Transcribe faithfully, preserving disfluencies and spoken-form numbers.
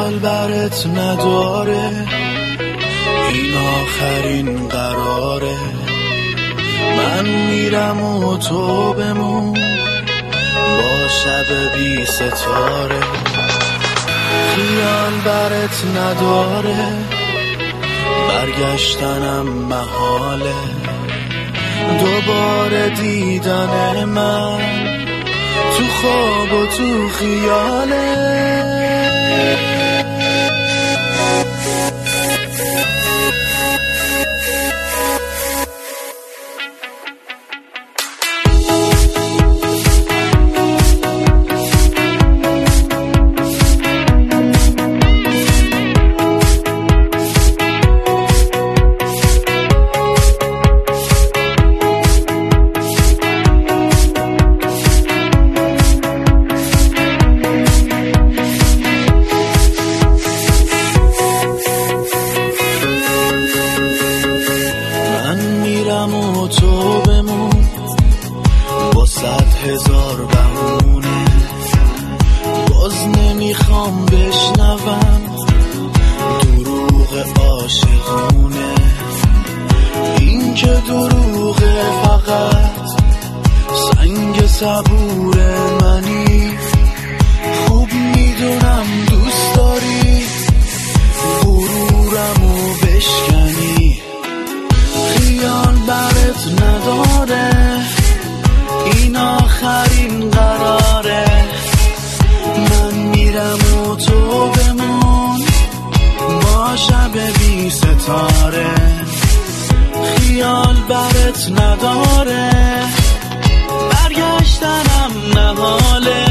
خیال برات نداره، این آخرین قراره. من میرم و تو بمون با شب بی ستاره. خیال برات نداره، برگشتنم محاله. دوباره دیدن من تو خواب و تو خیاله. و تو بمون با صد هزار بهونه، باز نمیخوام بشنوم دروغ عاشقونه. این که دروغه فقط سنگ صبور منی، خوب میدونم دوست داری غرورمو بشکنی. خیال برات نداره، این آخرین قراره. من میرم و تو بمون با شب بی ستاره. خیال برات نداره، برگشتنم نهاله.